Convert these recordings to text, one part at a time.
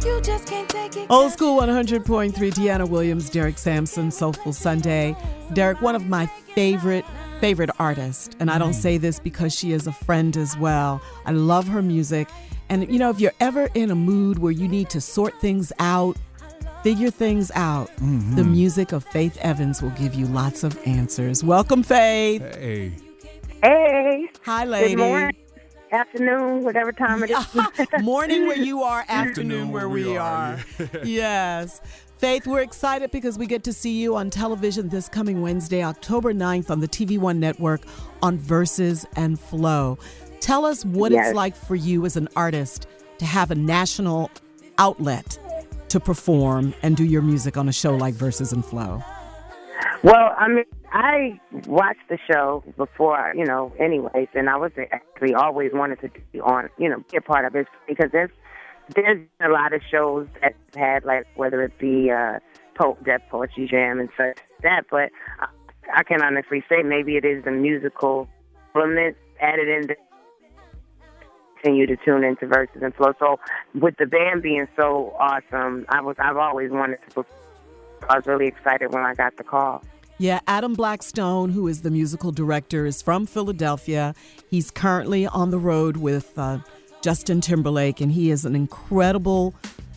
You just can't take it. Old School 100.3, Deanna Williams, Derek Sampson, Soulful Sunday. Derek, one of my favorite artists, and I don't say this because she is a friend as well. I love her music. And, you know, if you're ever in a mood where you need to sort things out, figure things out, the music of Faith Evans will give you lots of answers. Welcome, Faith. Hey. Hey. Hi, lady. Good morning, afternoon, whatever time it is. Morning where you are, afternoon where we are. Yes. Faith, we're excited because we get to see you on television this coming Wednesday, October 9th on the TV One network on Verses and Flow. Tell us what it's like for you as an artist to have a national outlet to perform and do your music on a show like Verses and Flow. Well, I mean, I watched the show before, anyways, and I was actually always wanted to be on, be a part of it because there's a lot of shows that had, like, whether it be Def Poetry Jam and such that, but I can honestly say maybe it is the musical element added in to continue to tune into Verses and Flow. So with the band being so awesome, I've always wanted to perform. I was really excited when I got the call. Yeah, Adam Blackstone, who is the musical director, is from Philadelphia. He's currently on the road with Justin Timberlake, and he is an incredible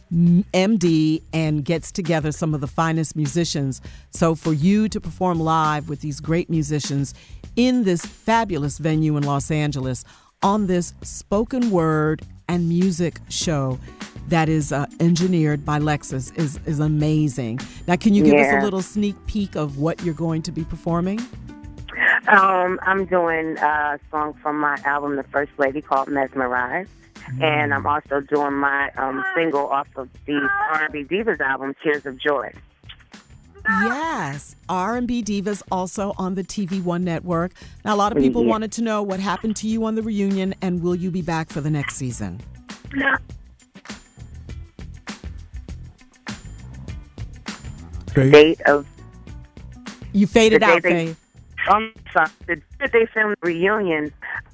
MD and gets together some of the finest musicians. So for you to perform live with these great musicians in this fabulous venue in Los Angeles on this spoken word and music show that is engineered by Lexus is amazing. Now, can you give us a little sneak peek of what you're going to be performing? I'm doing a song from my album, The First Lady, called Mesmerize. And I'm also doing my single off of the R&B Divas album, Tears of Joy. Yes, R&B Divas also on the TV One network. Now, a lot of people wanted to know what happened to you on the reunion, and will you be back for the next season? Date of you faded out, Faith. Sorry. The day that they filmed the reunion,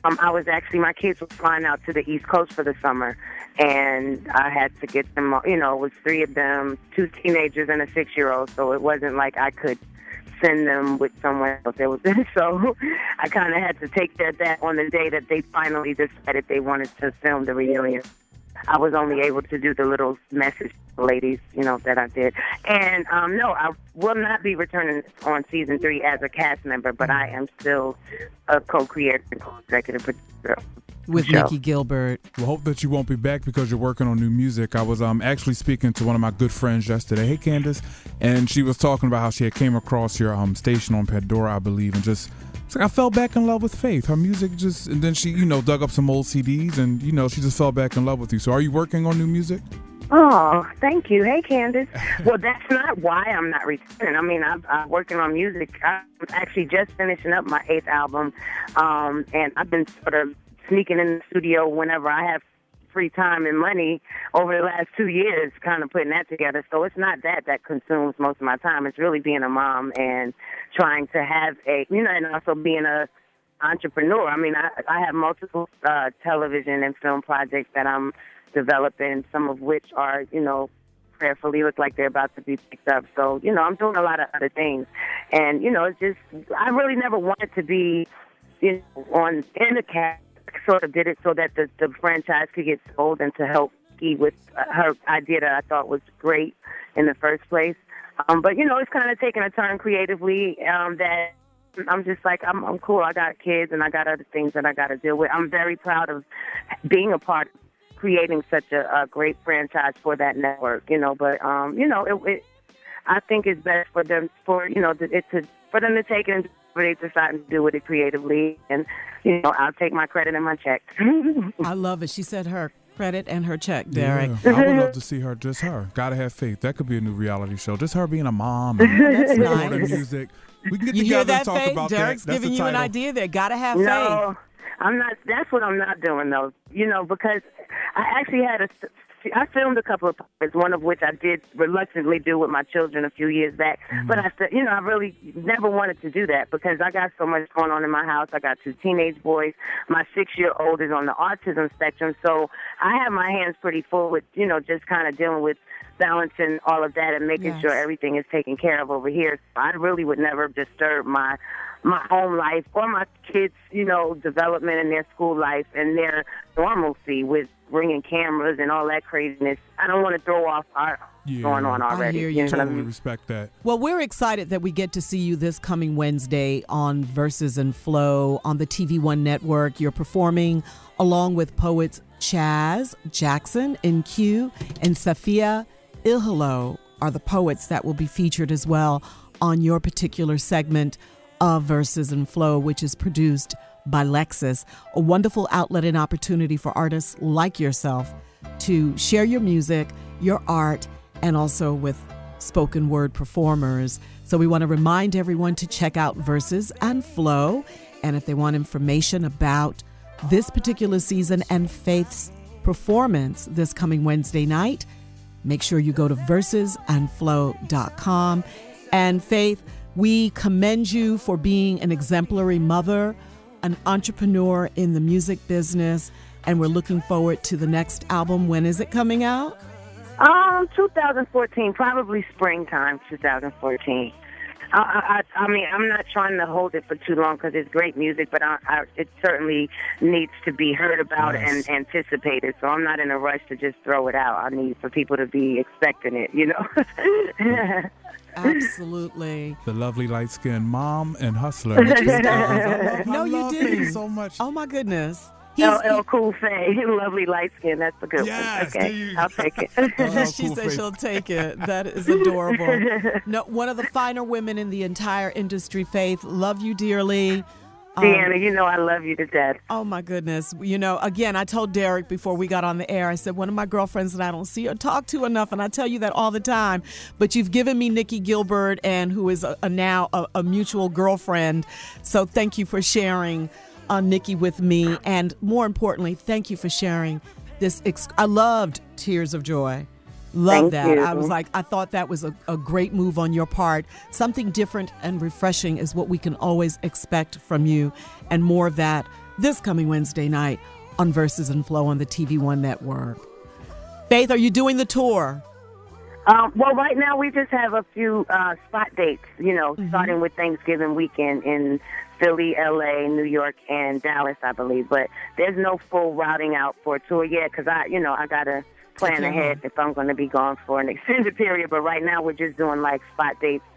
my kids were flying out to the East Coast for the summer, and I had to get them, it was 3 of them, 2 teenagers and a 6-year-old, so it wasn't like I could send them with someone else. So I kind of had to take that on the day that they finally decided they wanted to film the reunion. I was only able to do the little message ladies, that I did. And no, I will not be returning on season 3 as a cast member, but I am still a co-creator and co-executive producer. With Nikki Gilbert. Well, hope that you won't be back because you're working on new music. I was actually speaking to one of my good friends yesterday. Hey, Candace. And she was talking about how she had came across your station on Pandora, I believe, and just it's like I fell back in love with Faith. Her music and then she, dug up some old CDs and, she just fell back in love with you. So are you working on new music? Oh, thank you. Hey, Candace. Well, that's not why I'm not returning. I mean, I'm working on music. I'm actually just finishing up my 8th album, and I've been sort of sneaking in the studio whenever I have free time and money over the last 2 years, kind of putting that together. So it's not that consumes most of my time. It's really being a mom and trying to have and also being a entrepreneur. I mean, I have multiple television and film projects that I'm developing, some of which are, prayerfully look like they're about to be picked up. So, I'm doing a lot of other things. And, it's just, I really never wanted to be, in a cast. Sort of did it so that the franchise could get sold and to help Ski with her idea that I thought was great in the first place. But, it's kind of taking a turn creatively that I'm just like, I'm cool. I got kids and I got other things that I got to deal with. I'm very proud of being a part of creating such a great franchise for that network, but, I think it's best for them, for them to take it and they decide to do with it creatively. And, I'll take my credit and my check. I love it. She said her credit and her check, Derek. Yeah, I would love to see her, just her. Gotta have faith. That could be a new reality show. Just her being a mom. That's nice. Music. We can get you together hear that, and talk Faith? about Derek's that. That's giving you an idea there. Gotta have faith. No, I'm not. That's what I'm not doing, though. Because I actually had a I filmed a couple of puppets, one of which I did reluctantly do with my children a few years back. But I said, I really never wanted to do that because I got so much going on in my house. I got 2 teenage boys. My 6-year-old is on the autism spectrum, so I have my hands pretty full with, just kind of dealing with balancing all of that and making sure everything is taken care of over here. So I really would never disturb my home life or my kids, development in their school life and their normalcy with bringing cameras and all that craziness. I don't want to throw off our going on already. I hear you. Totally respect that. Well, we're excited that we get to see you this coming Wednesday on Verses and Flow on the TV One network. You're performing along with poets Chaz Jackson, NQ, and Safia Ilhalo are the poets that will be featured as well on your particular segment of Verses and Flow, which is produced by Lexus, a wonderful outlet and opportunity for artists like yourself to share your music, your art, and also with spoken word performers. So we want to remind everyone to check out Verses and Flow. And if they want information about this particular season and Faith's performance this coming Wednesday night, make sure you go to versesandflow.com. And Faith, we commend you for being an exemplary mother, an entrepreneur in the music business, and we're looking forward to the next album. When is it coming out? 2014, probably springtime 2014. I mean, I'm not trying to hold it for too long because it's great music, but it certainly needs to be heard about and anticipated. So I'm not in a rush to just throw it out. I need for people to be expecting it, Absolutely. The lovely light-skinned mom and hustler. I love didn't so much. Oh my goodness. LL Cool Faye, lovely light skin. That's a good one. Okay, I'll take it. She said she'll take it. That is adorable. No, one of the finer women in the entire industry, Faith. Love you dearly. Deanna, I love you to death. Oh, my goodness. Again, I told Derek before we got on the air, I said, one of my girlfriends that I don't see or talk to enough, and I tell you that all the time, but you've given me Nikki Gilbert, and who is now a mutual girlfriend. So thank you for sharing Nikki with me, and more importantly, thank you for sharing this. I loved Tears of Joy. Love that. I was like, I thought that was a great move on your part. Something different and refreshing is what we can always expect from you, and more of that this coming Wednesday night on Verses and Flow on the TV One network. Faith, are you doing the tour? Well, right now we just have a few spot dates, starting with Thanksgiving weekend in Philly, L.A., New York, and Dallas, I believe. But there's no full routing out for a tour yet because I got to plan ahead if I'm going to be gone for an extended period. But right now we're just doing like spot dates,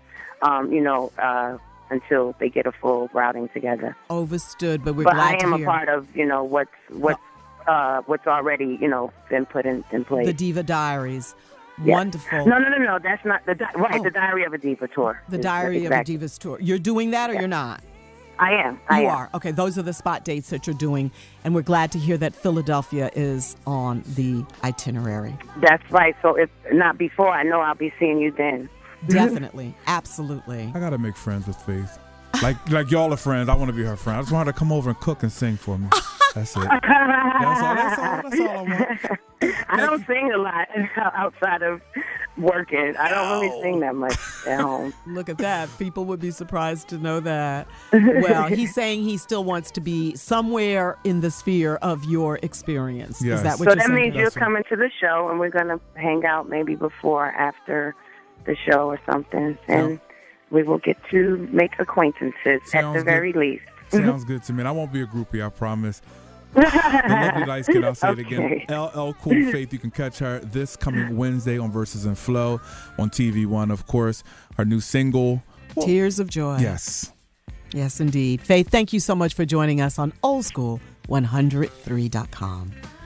until they get a full routing together. Overstood, but we're glad to hear. I am a part of, what's already, been put in place. The Diva Diaries. Yeah. Wonderful. No. That's not the the Diary of a Diva tour. The Diary of a Diva's tour. You're doing that, or you're not? I am. You are. Okay, those are the spot dates that you're doing, and we're glad to hear that Philadelphia is on the itinerary. That's right. So if not before, I know I'll be seeing you then. Definitely. Absolutely. I got to make friends with Faith. Like y'all are friends. I want to be her friend. I just want her to come over and cook and sing for me. That's it. That's all I want. I don't sing a lot outside of working. I don't really sing that much at home. Look at that. People would be surprised to know that. Well, he's saying he still wants to be somewhere in the sphere of your experience. Yes. Is that what so you're that saying? Means you're coming to the show, and we're going to hang out maybe before or after the show or something. And we will get to make acquaintances at the very least. Sounds good to me. And I won't be a groupie, I promise. The lovely light skin, I'll say it again. LL Cool Faith. You can catch her this coming Wednesday on Verses and Flow on TV One, of course. Her new single, Tears of Joy. Yes. Yes, indeed. Faith, thank you so much for joining us on Old School 103.com.